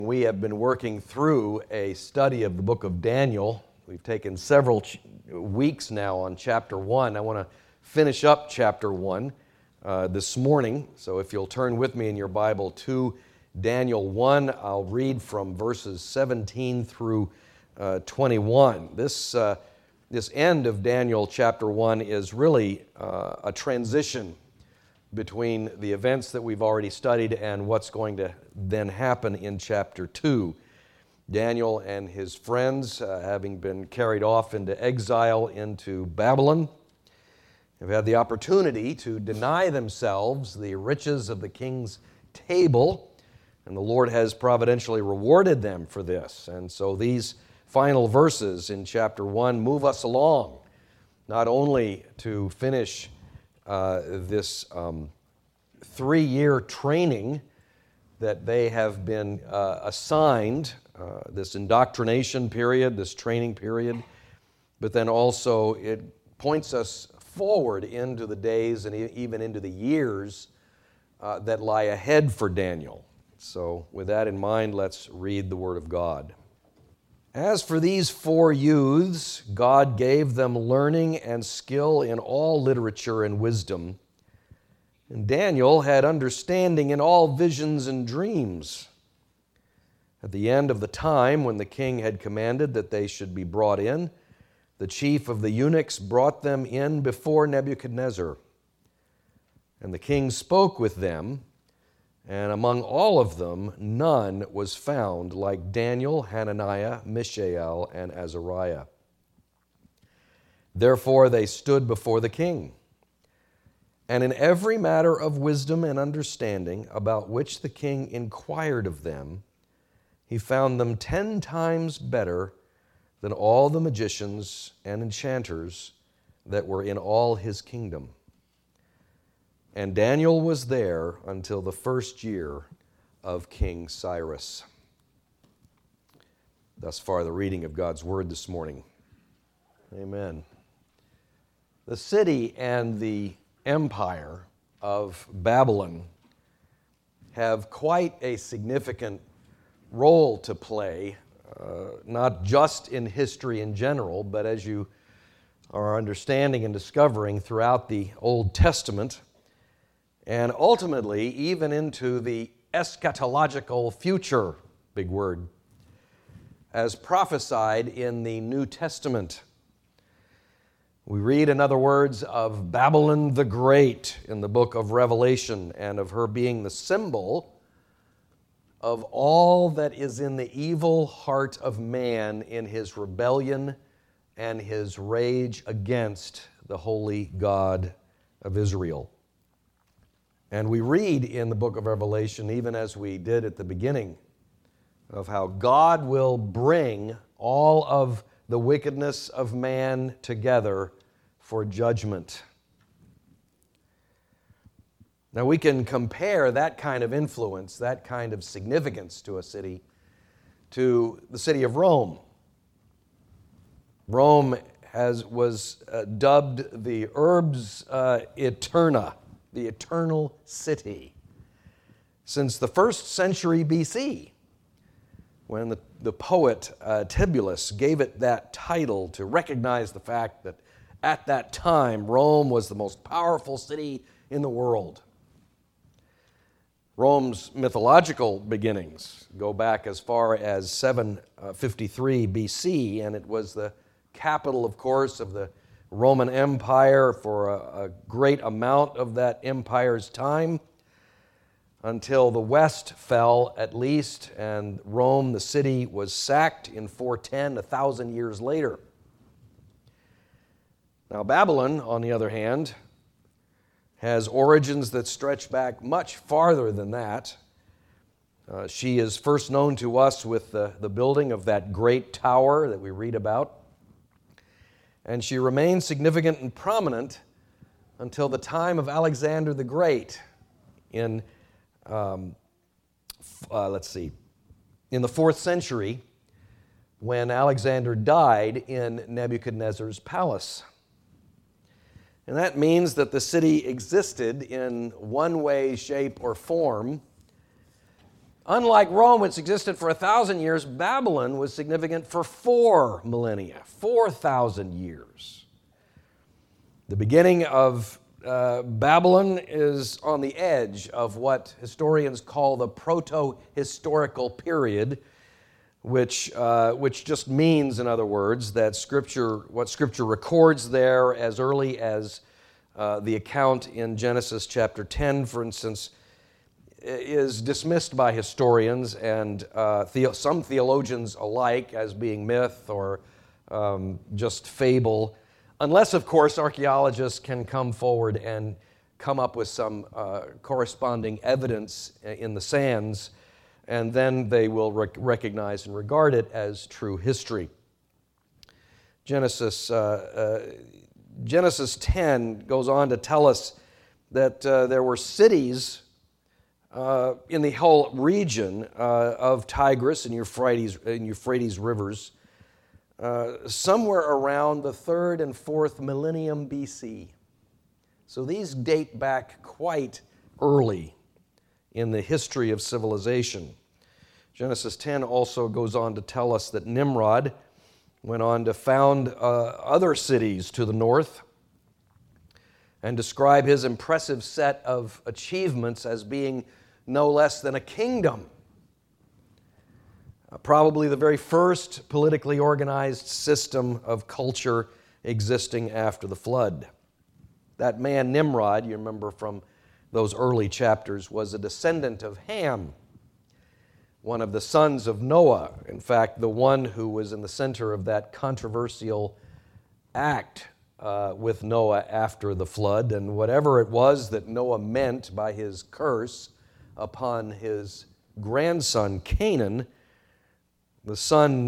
We have been working through a study of the book of Daniel. We've taken several weeks now on chapter 1. I want to finish up chapter 1 this morning. So if you'll turn with me in your Bible to Daniel 1, I'll read from verses 17 through 21. This end of Daniel chapter 1 is really a transition between the events that we've already studied and what's going to then happen in chapter 2. Daniel and his friends, having been carried off into exile into Babylon, have had the opportunity to deny themselves the riches of the king's table, and the Lord has providentially rewarded them for this. And so these final verses in chapter 1 move us along, not only to finish this 3-year training that they have been assigned, this indoctrination period, this training period, but then also it points us forward into the days and even into the years that lie ahead for Daniel. So with that in mind, let's read the Word of God. As for these 4 youths, God gave them learning and skill in all literature and wisdom. And Daniel had understanding in all visions and dreams. At the end of the time, when the king had commanded that they should be brought in, the chief of the eunuchs brought them in before Nebuchadnezzar. And the king spoke with them, and among all of them none was found like Daniel, Hananiah, Mishael, and Azariah. Therefore they stood before the king. And in every matter of wisdom and understanding about which the king inquired of them, he found them 10 times better than all the magicians and enchanters that were in all his kingdom. And Daniel was there until the 1st year of King Cyrus. Thus far, the reading of God's Word this morning. Amen. The city and the empire of Babylon have quite a significant role to play, not just in history in general, but as you are understanding and discovering throughout the Old Testament, and ultimately even into the eschatological future, big word, as prophesied in the New Testament. We read, in other words, of Babylon the Great in the book of Revelation, and of her being the symbol of all that is in the evil heart of man in his rebellion and his rage against the holy God of Israel. And we read in the book of Revelation, even as we did at the beginning, of how God will bring all of the wickedness of man together for judgment. Now we can compare that kind of influence, that kind of significance to a city, to the city of Rome. Rome was dubbed the Urbs Eterna, the eternal city, since the 1st century BC, when the poet Tibullus gave it that title to recognize the fact that at that time Rome was the most powerful city in the world. Rome's mythological beginnings go back as far as 753 BC, and it was the capital, of course, of the Roman Empire for a great amount of that empire's time, until the West fell at least, and Rome, the city, was sacked in 410, 1,000 years later. Now Babylon, on the other hand, has origins that stretch back much farther than that. She is first known to us with the building of that great tower that we read about, and she remained significant and prominent until the time of Alexander the Great in the 4th century, when Alexander died in Nebuchadnezzar's palace. And that means that the city existed in one way, shape, or form Unlike Rome, which existed for 1,000 years, Babylon was significant for 4 millennia, 4,000 years. The beginning of Babylon is on the edge of what historians call the proto-historical period, which just means, in other words, that what Scripture records there as early as the account in Genesis chapter 10, for instance, is dismissed by historians and some theologians alike as being myth or just fable, unless, of course, archaeologists can come forward and come up with some corresponding evidence in the sands, and then they will recognize and regard it as true history. Genesis 10 goes on to tell us that there were cities in the whole region of Tigris and Euphrates rivers, somewhere around the 3rd and 4th millennium BC. So these date back quite early in the history of civilization. Genesis 10 also goes on to tell us that Nimrod went on to found other cities to the north and describe his impressive set of achievements as being no less than a kingdom. Probably the very first politically organized system of culture existing after the flood. That man Nimrod, you remember from those early chapters, was a descendant of Ham, one of the sons of Noah. In fact, the one who was in the center of that controversial act with Noah after the flood, and whatever it was that Noah meant by his curse upon his grandson Canaan, the son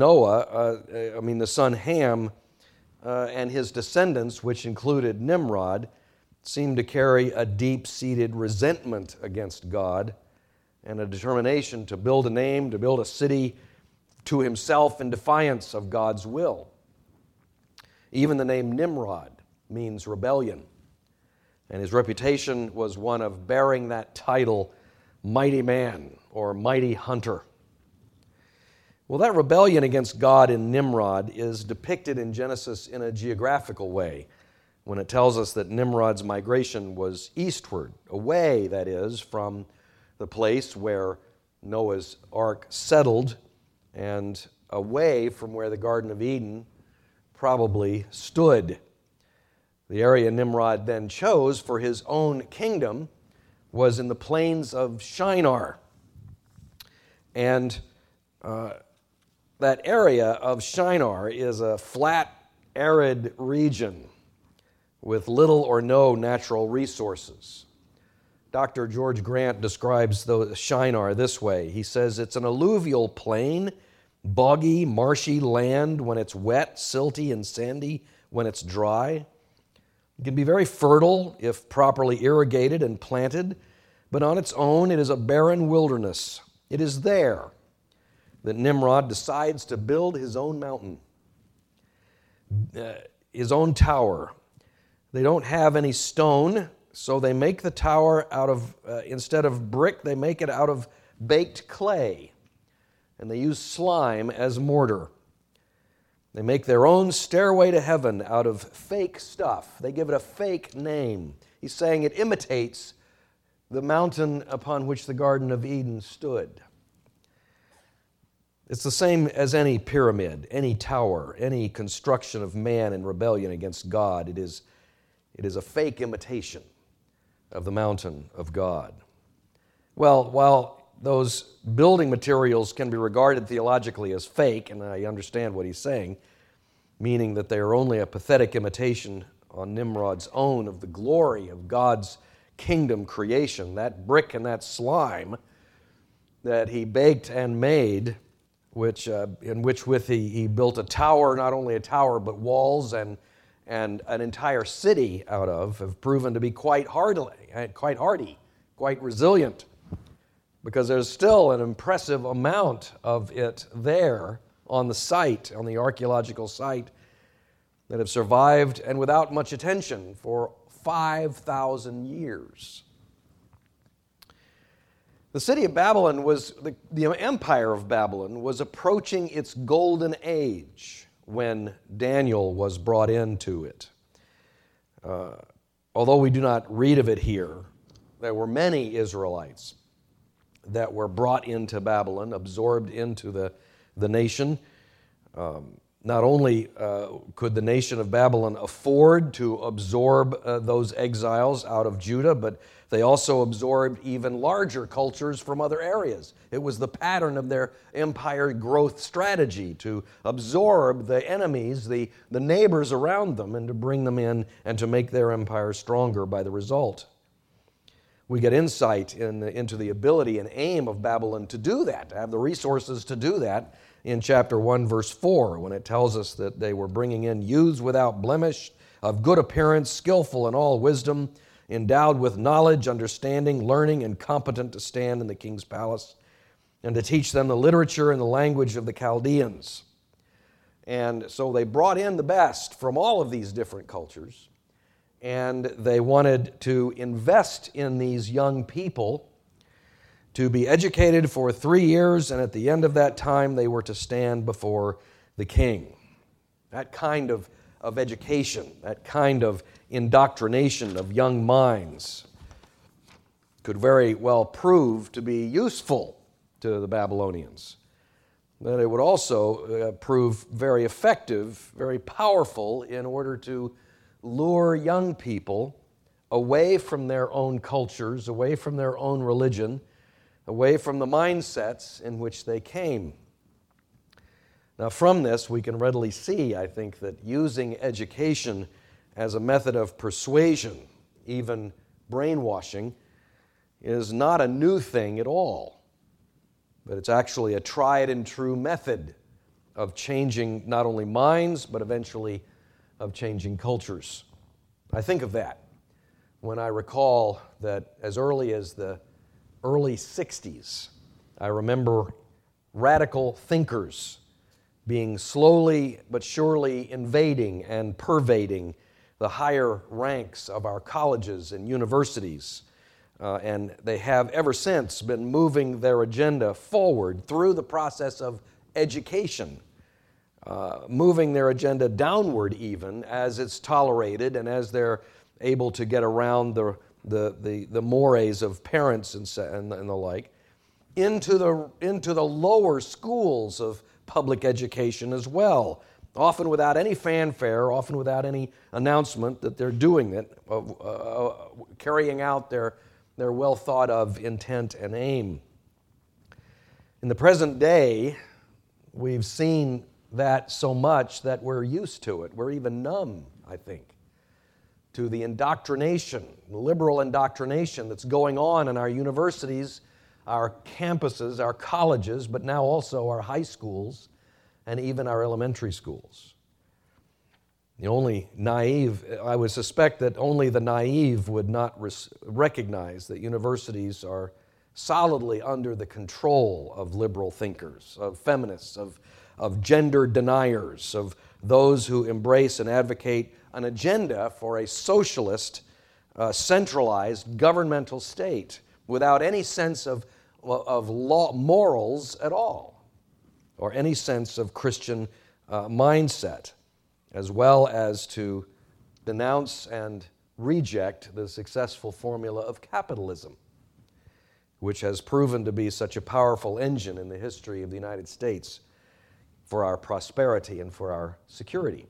Ham, and his descendants, which included Nimrod, seemed to carry a deep-seated resentment against God and a determination to build a name, to build a city to himself in defiance of God's will. Even the name Nimrod means rebellion, and his reputation was one of bearing that title, mighty man or mighty hunter. Well, that rebellion against God in Nimrod is depicted in Genesis in a geographical way when it tells us that Nimrod's migration was eastward, away, that is, from the place where Noah's ark settled and away from where the Garden of Eden probably stood. The area Nimrod then chose for his own kingdom was in the plains of Shinar. And that area of Shinar is a flat, arid region with little or no natural resources. Dr. George Grant describes the Shinar this way. He says it's an alluvial plain, boggy, marshy land when it's wet, silty and sandy when it's dry. It can be very fertile if properly irrigated and planted, but on its own it is a barren wilderness. It is there that Nimrod decides to build his own mountain, his own tower. They don't have any stone, so they make the tower out of, instead of brick, they make it out of baked clay, and they use slime as mortar. They make their own stairway to heaven out of fake stuff. They give it a fake name. He's saying it imitates the mountain upon which the Garden of Eden stood. It's the same as any pyramid, any tower, any construction of man in rebellion against God. It is a fake imitation of the mountain of God. Well, while those building materials can be regarded theologically as fake, and I understand what he's saying, meaning that they are only a pathetic imitation on Nimrod's own of the glory of God's kingdom creation, that brick and that slime that he baked and made, in which he built a tower, not only a tower, but walls and an entire city out of, have proven to be quite hardy, quite resilient, because there's still an impressive amount of it there on the site, on the archaeological site, that have survived and without much attention for 5,000 years. The city of Babylon the empire of Babylon was approaching its golden age when Daniel was brought into it. Although we do not read of it here, there were many Israelites that were brought into Babylon, absorbed into the nation. Not only could the nation of Babylon afford to absorb those exiles out of Judah, but they also absorbed even larger cultures from other areas. It was the pattern of their empire growth strategy to absorb the enemies, the neighbors around them, and to bring them in and to make their empire stronger by the result. We get insight into the ability and aim of Babylon to do that, to have the resources to do that in chapter 1, verse 4, when it tells us that they were bringing in youths without blemish, of good appearance, skillful in all wisdom, endowed with knowledge, understanding, learning, and competent to stand in the king's palace, and to teach them the literature and the language of the Chaldeans. And so they brought in the best from all of these different cultures, and they wanted to invest in these young people to be educated for 3 years, and at the end of that time, they were to stand before the king. That kind of education, that kind of indoctrination of young minds could very well prove to be useful to the Babylonians. That it would also prove very effective, very powerful in order to lure young people away from their own cultures, away from their own religion, away from the mindsets in which they came. Now, from this, we can readily see, I think, that using education as a method of persuasion, even brainwashing, is not a new thing at all, but it's actually a tried and true method of changing not only minds, but eventually of changing cultures. I think of that when I recall that as early as the early 60s, I remember radical thinkers being slowly but surely invading and pervading the higher ranks of our colleges and universities. And they have ever since been moving their agenda forward through the process of education, moving their agenda downward even as it's tolerated and as they're able to get around the mores of parents and the like, into the lower schools of public education as well, often without any fanfare, often without any announcement that they're doing it, carrying out their well thought of intent and aim. In the present day, we've seen that so much that we're used to it. We're even numb, I think, to the indoctrination, liberal indoctrination that's going on in our universities, our campuses, our colleges, but now also our high schools and even our elementary schools. The only naive, I would suspect that only the naive would not recognize that universities are solidly under the control of liberal thinkers, of feminists, of gender deniers, of those who embrace and advocate an agenda for a socialist, centralized governmental state without any sense of law, morals at all, or any sense of Christian mindset, as well as to denounce and reject the successful formula of capitalism, which has proven to be such a powerful engine in the history of the United States for our prosperity and for our security.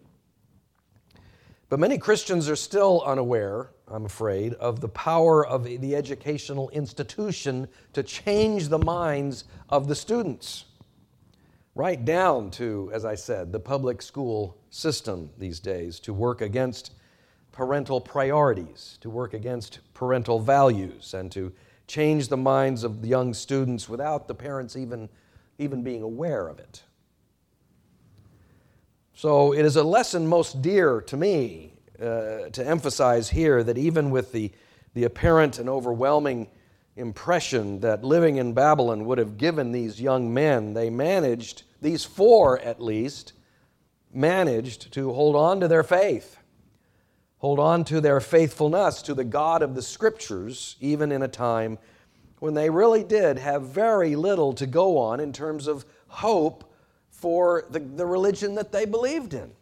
But many Christians are still unaware, I'm afraid, of the power of the educational institution to change the minds of the students, right down to, as I said, the public school system these days, to work against parental priorities, to work against parental values, and to change the minds of the young students without the parents even being aware of it. So it is a lesson most dear to me to emphasize here that even with the apparent and overwhelming impression that living in Babylon would have given these young men, these four at least, managed to hold on to their faith, hold on to their faithfulness to the God of the Scriptures, even in a time when they really did have very little to go on in terms of hope for the religion that they believed in.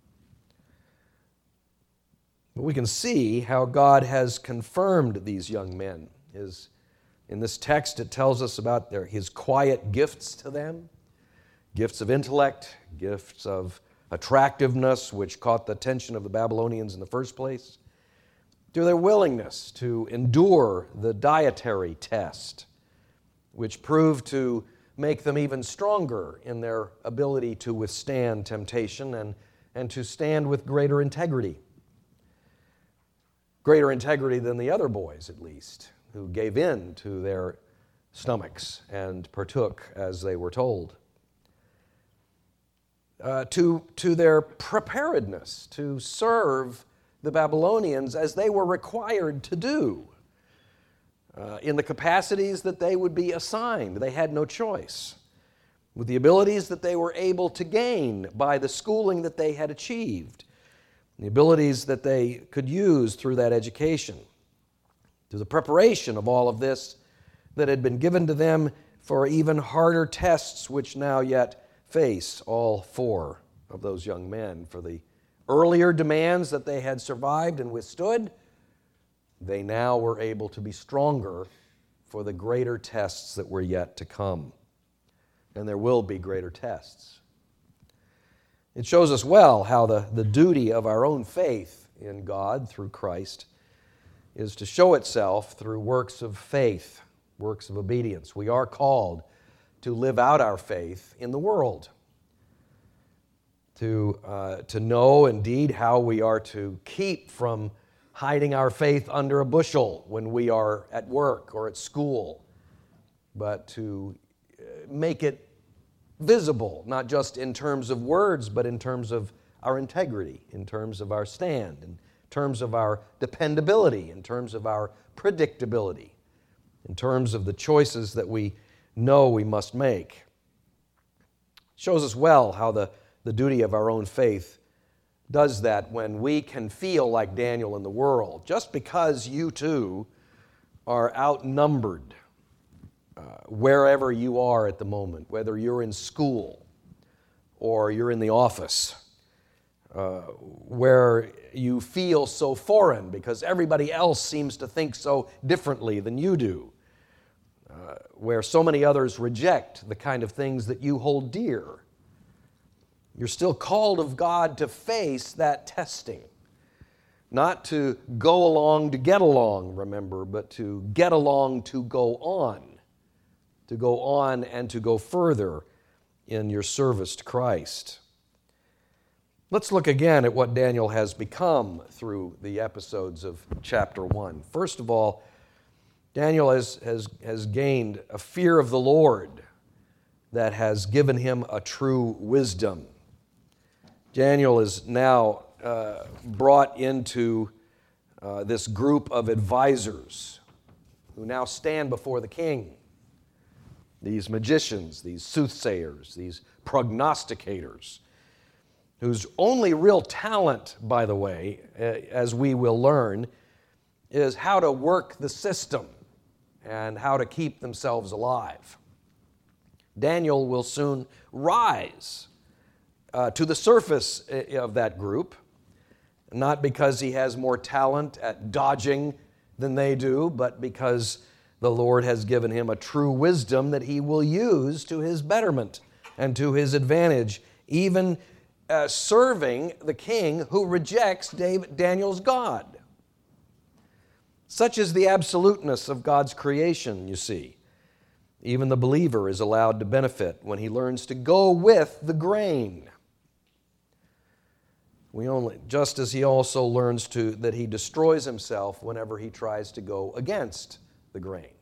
But we can see how God has confirmed these young men. In this text, it tells us about His quiet gifts to them, gifts of intellect, gifts of attractiveness, which caught the attention of the Babylonians in the first place, to their willingness to endure the dietary test, which proved to make them even stronger in their ability to withstand temptation and to stand with greater integrity. Greater integrity than the other boys, at least, who gave in to their stomachs and partook as they were told. To their preparedness to serve the Babylonians as they were required to do in the capacities that they would be assigned. They had no choice. With the abilities that they were able to gain by the schooling that they had achieved, the abilities that they could use through that education, to the preparation of all of this that had been given to them for even harder tests which now yet face all four of those young men. For the earlier demands that they had survived and withstood, they now were able to be stronger for the greater tests that were yet to come. And there will be greater tests. It shows us well how the duty of our own faith in God through Christ is to show itself through works of faith, works of obedience. We are called to live out our faith in the world, to know indeed how we are to keep from hiding our faith under a bushel when we are at work or at school, but to make it visible, not just in terms of words, but in terms of our integrity, in terms of our stand, in terms of our dependability, in terms of our predictability, in terms of the choices that we know we must make. It shows us well how the duty of our own faith does that when we can feel like Daniel in the world, just because you too are outnumbered wherever you are at the moment, whether you're in school or you're in the office, where you feel so foreign because everybody else seems to think so differently than you do, where so many others reject the kind of things that you hold dear. You're still called of God to face that testing. Not to go along to get along, remember, but to get along to go on. To go on and to go further in your service to Christ. Let's look again at what Daniel has become through the episodes of chapter 1. First of all, Daniel has gained a fear of the Lord that has given him a true wisdom. Daniel is now brought into this group of advisors who now stand before the king. These magicians, these soothsayers, these prognosticators, whose only real talent, by the way, as we will learn, is how to work the system and how to keep themselves alive. Daniel will soon rise to the surface of that group, not because he has more talent at dodging than they do, but because the Lord has given him a true wisdom that he will use to his betterment and to his advantage, even serving the king who rejects Daniel's God. Such is the absoluteness of God's creation, you see. Even the believer is allowed to benefit when he learns to go with the grain. Just as he also learns that he destroys himself whenever he tries to go against the grain.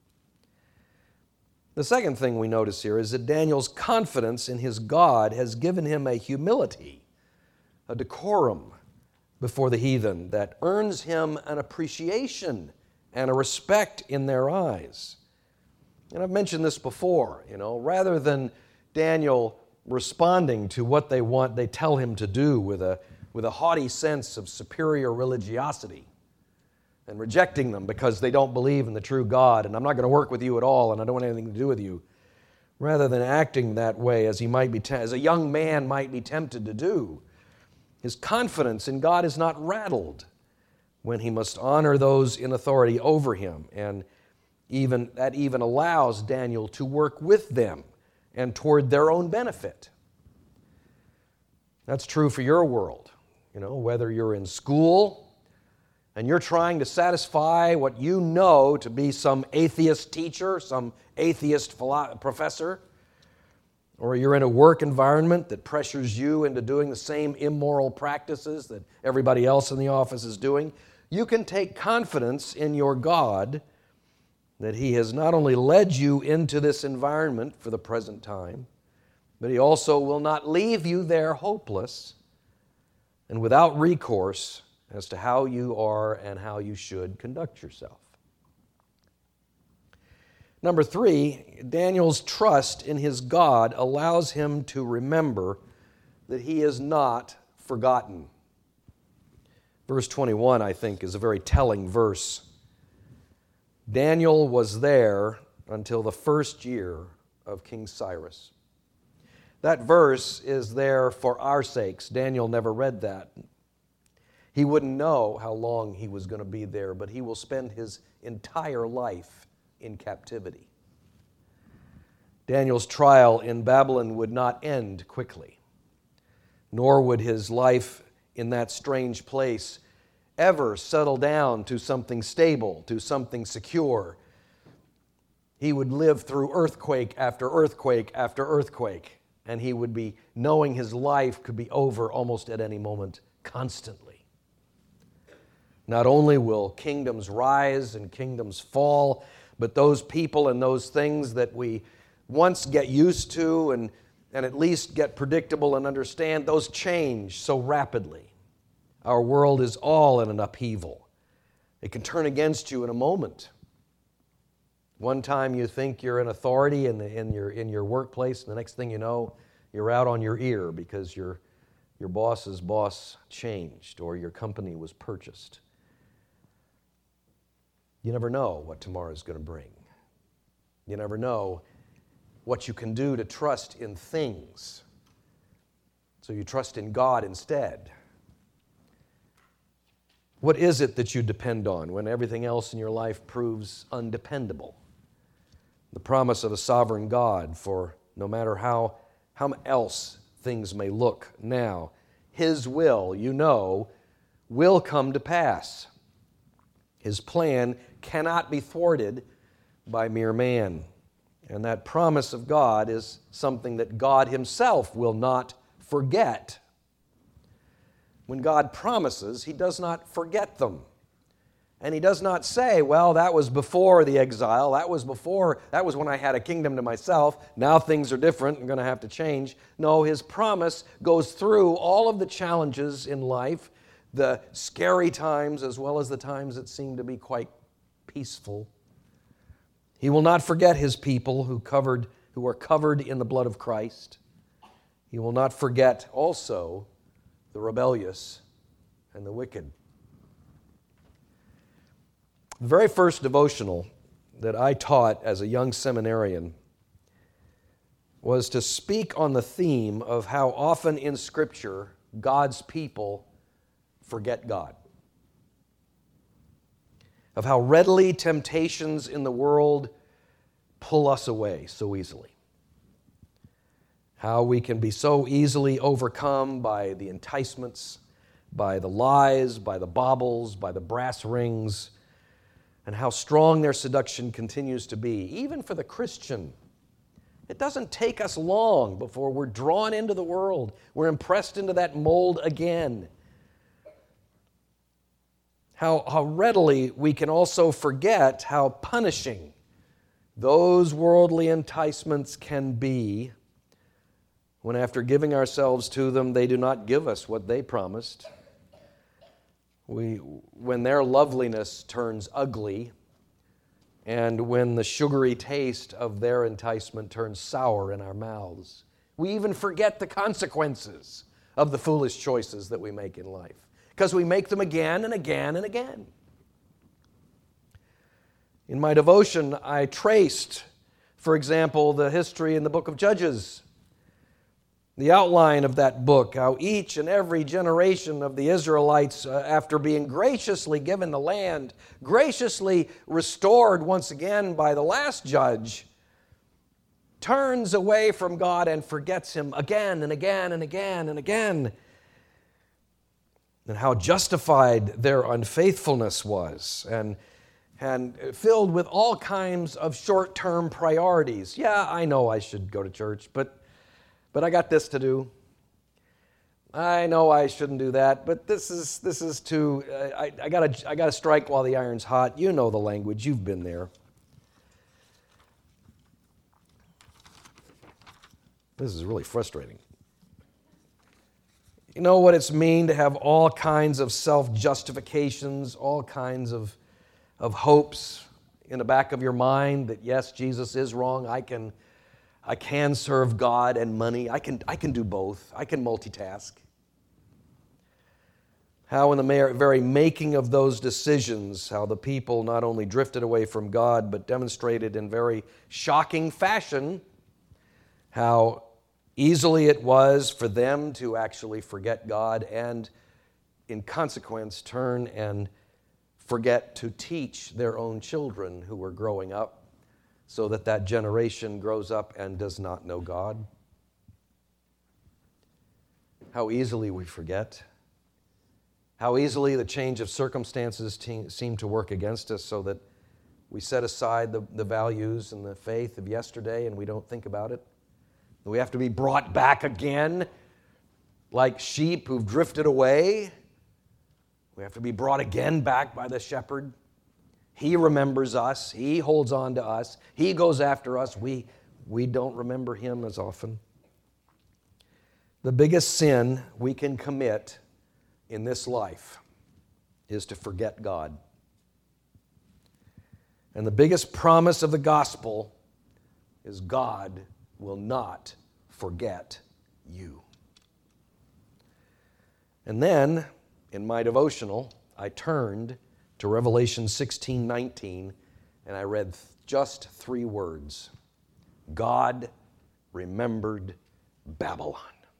The second thing we notice here is that Daniel's confidence in his God has given him a humility, a decorum before the heathen that earns him an appreciation and a respect in their eyes. And I've mentioned this before, rather than Daniel responding to what they tell him to do with a haughty sense of superior religiosity, and rejecting them because they don't believe in the true God, and I'm not going to work with you at all, and I don't want anything to do with you, rather than acting that way as as a young man might be tempted to do. His confidence in God is not rattled when he must honor those in authority over him, and that even allows Daniel to work with them and toward their own benefit. That's true for your world. Whether you're in school and you're trying to satisfy what you know to be some atheist teacher, some atheist professor, or you're in a work environment that pressures you into doing the same immoral practices that everybody else in the office is doing, you can take confidence in your God that He has not only led you into this environment for the present time, but He also will not leave you there hopeless and without recourse as to how you are and how you should conduct yourself. Number 3, Daniel's trust in his God allows him to remember that he is not forgotten. Verse 21, I think, is a very telling verse. Daniel was there until the first year of King Cyrus. That verse is there for our sakes. Daniel never read that. He wouldn't know how long he was going to be there, but he will spend his entire life in captivity. Daniel's trial in Babylon would not end quickly, nor would his life in that strange place ever settle down to something stable, to something secure. He would live through earthquake after earthquake after earthquake, and he would be knowing his life could be over almost at any moment, constantly. Not only will kingdoms rise and kingdoms fall, but those people and those things that we once get used to and at least get predictable and understand, those change so rapidly. Our world is all in an upheaval. It can turn against you in a moment. One time you think you're in authority in your workplace, and the next thing you know, you're out on your ear because your boss's boss changed or your company was purchased. You never know what tomorrow is going to bring. You never know what you can do to trust in things. So you trust in God instead. What is it that you depend on when everything else in your life proves undependable? The promise of a sovereign God, for no matter how else things may look now, His will, will come to pass. His plan cannot be thwarted by mere man. And that promise of God is something that God Himself will not forget. When God promises, He does not forget them. And He does not say, well, that was before the exile, that was when I had a kingdom to myself, now things are different, I'm going to have to change. No, His promise goes through all of the challenges in life, the scary times as well as the times that seem to be quite peaceful. He will not forget His people who are covered in the blood of Christ. He will not forget also the rebellious and the wicked. The very first devotional that I taught as a young seminarian was to speak on the theme of how often in Scripture God's people forget God. Of how readily temptations in the world pull us away so easily. How we can be so easily overcome by the enticements, by the lies, by the baubles, by the brass rings, and how strong their seduction continues to be, even for the Christian. It doesn't take us long before we're drawn into the world. We're impressed into that mold again. How readily we can also forget how punishing those worldly enticements can be when, after giving ourselves to them, they do not give us what they promised. When their loveliness turns ugly, and when the sugary taste of their enticement turns sour in our mouths, we even forget the consequences of the foolish choices that we make in life, because we make them again and again and again. In my devotion, I traced, for example, the history in the book of Judges, the outline of that book, how each and every generation of the Israelites, after being graciously given the land, graciously restored once again by the last judge, turns away from God and forgets Him again and again and again and again. And how justified their unfaithfulness was, and filled with all kinds of short-term priorities. Yeah, I know I should go to church, but I got this to do. I know I shouldn't do that, but this is too. I gotta strike while the iron's hot. You know the language. You've been there. This is really frustrating. You know what it's mean to have all kinds of self-justifications, all kinds of hopes in the back of your mind that yes, Jesus is wrong. I can serve God and money. I can do both. I can multitask. How in the very making of those decisions, how the people not only drifted away from God, but demonstrated in very shocking fashion how easily it was for them to actually forget God and, in consequence, turn and forget to teach their own children who were growing up, so that that generation grows up and does not know God. How easily we forget. How easily the change of circumstances seem to work against us, so that we set aside the values and the faith of yesterday and we don't think about it. We have to be brought back again like sheep who've drifted away. We have to be brought again back by the shepherd. He remembers us. He holds on to us. He goes after us. We don't remember Him as often. The biggest sin we can commit in this life is to forget God. And the biggest promise of the gospel is God will not forget you. And then, in my devotional, I turned to Revelation 16:19, and I read just 3 words. God remembered Babylon.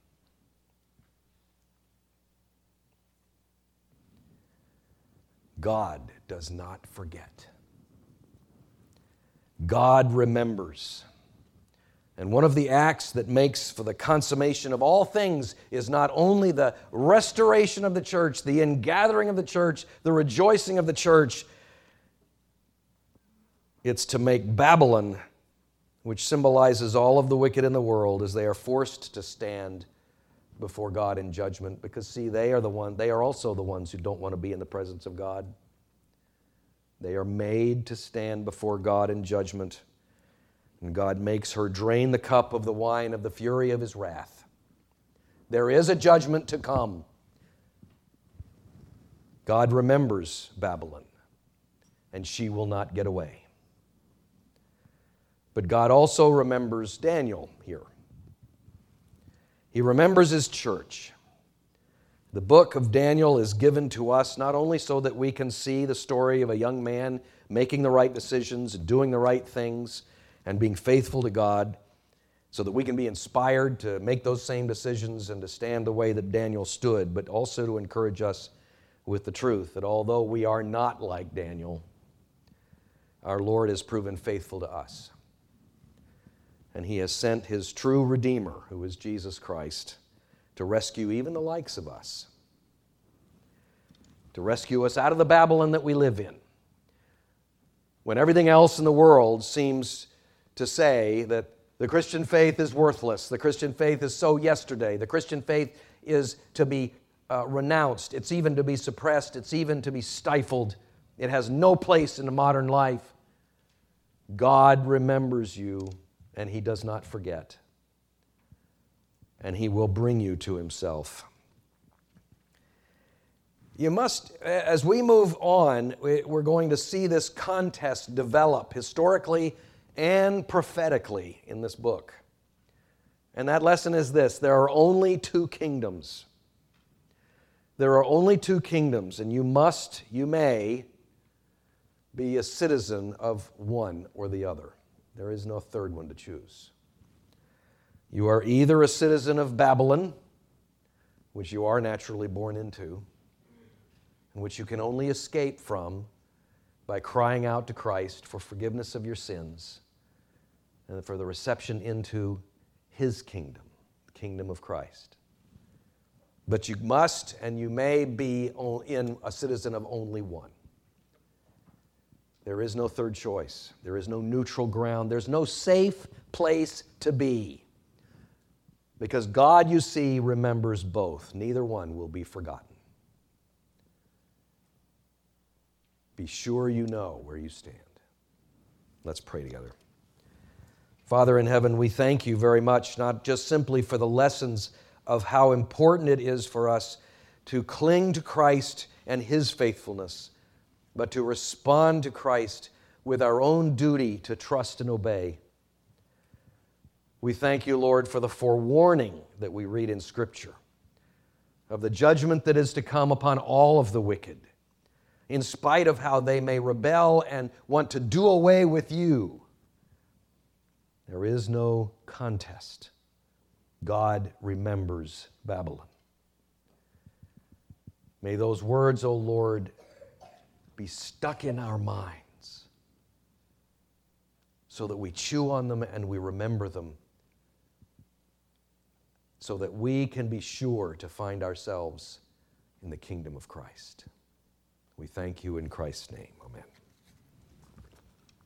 God does not forget. God remembers. And one of the acts that makes for the consummation of all things is not only the restoration of the church, the ingathering of the church, the rejoicing of the church. It's to make Babylon, which symbolizes all of the wicked in the world, as they are forced to stand before God in judgment. Because see, they are also the ones who don't want to be in the presence of God. They are made to stand before God in judgment. And God makes her drain the cup of the wine of the fury of His wrath. There is a judgment to come. God remembers Babylon, and she will not get away. But God also remembers Daniel here. He remembers His church. The book of Daniel is given to us not only so that we can see the story of a young man making the right decisions, doing the right things, and being faithful to God, so that we can be inspired to make those same decisions and to stand the way that Daniel stood, but also to encourage us with the truth that although we are not like Daniel, our Lord has proven faithful to us. And He has sent His true Redeemer, who is Jesus Christ, to rescue even the likes of us, to rescue us out of the Babylon that we live in, when everything else in the world seems to say that the Christian faith is worthless, the Christian faith is so yesterday, the Christian faith is to be renounced, it's even to be suppressed, it's even to be stifled, it has no place in the modern life. God remembers you, and He does not forget, and He will bring you to Himself. You must, as we move on, we're going to see this contest develop historically and prophetically in this book. And that lesson is this: there are only 2 kingdoms. There are only 2 kingdoms, and you may be a citizen of one or the other. There is no third one to choose. You are either a citizen of Babylon, which you are naturally born into, and which you can only escape from by crying out to Christ for forgiveness of your sins and for the reception into His kingdom, the kingdom of Christ. But you must and you may be in a citizen of only one. There is no third choice. There is no neutral ground. There's no safe place to be. Because God, you see, remembers both. Neither one will be forgotten. Be sure you know where you stand. Let's pray together. Father in heaven, we thank you very much, not just simply for the lessons of how important it is for us to cling to Christ and His faithfulness, but to respond to Christ with our own duty to trust and obey. We thank you, Lord, for the forewarning that we read in Scripture of the judgment that is to come upon all of the wicked, in spite of how they may rebel and want to do away with you. There is no contest. God remembers Babylon. May those words, O Lord, be stuck in our minds so that we chew on them and we remember them, so that we can be sure to find ourselves in the kingdom of Christ. We thank you in Christ's name. Amen.